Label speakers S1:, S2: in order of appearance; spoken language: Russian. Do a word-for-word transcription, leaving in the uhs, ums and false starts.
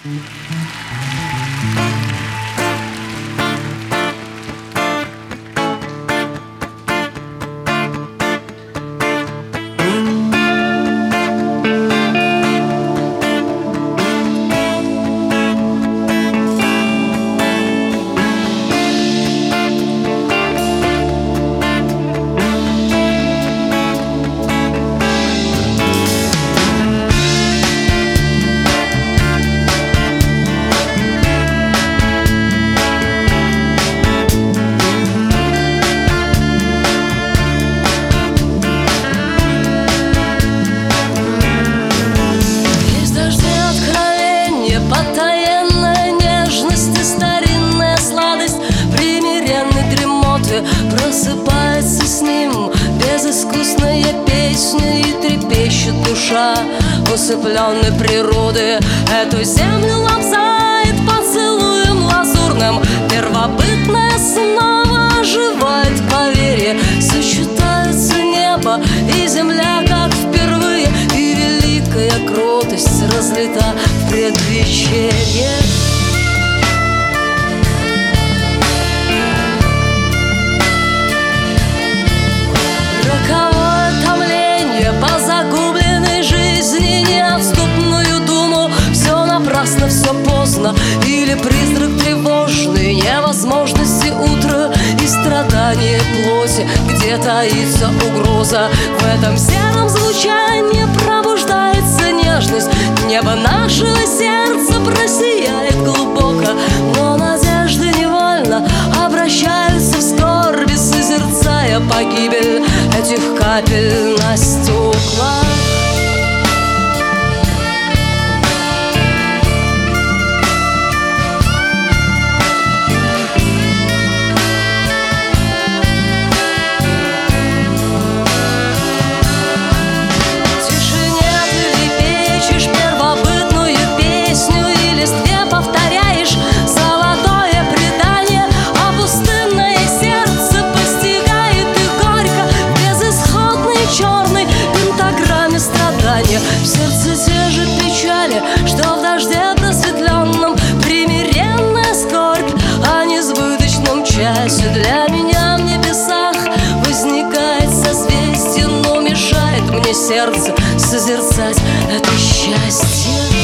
S1: Потаенная нежность и старинная сладость примиренной дремоты просыпается с ним безыскусная песня, и трепещет душа усыпленной природы. Эту землю лобзает поцелуем лазурным, первобытное снова оживает поверье. Сочетаются небо и земля, как впервые, и великая кротость разлита в предвечерье. Роковое томление по загубленной жизни, неотступную думу. Все напрасно, все поздно, или призрак тревожный невозможности утра и страдания плоти, где таится угроза. В этом сером звучании пробуждается нежность. Небо нашего сердца просияет глубоко, но надежды невольно обращаются в скорби, созерцая погибель этих капель на стеклах. В сердце те же печали, что в дожде просветленном, примиренная скорбь о несбыточном часе. Для меня в небесах возникает созвездие, но мешает мне сердце созерцать это счастье.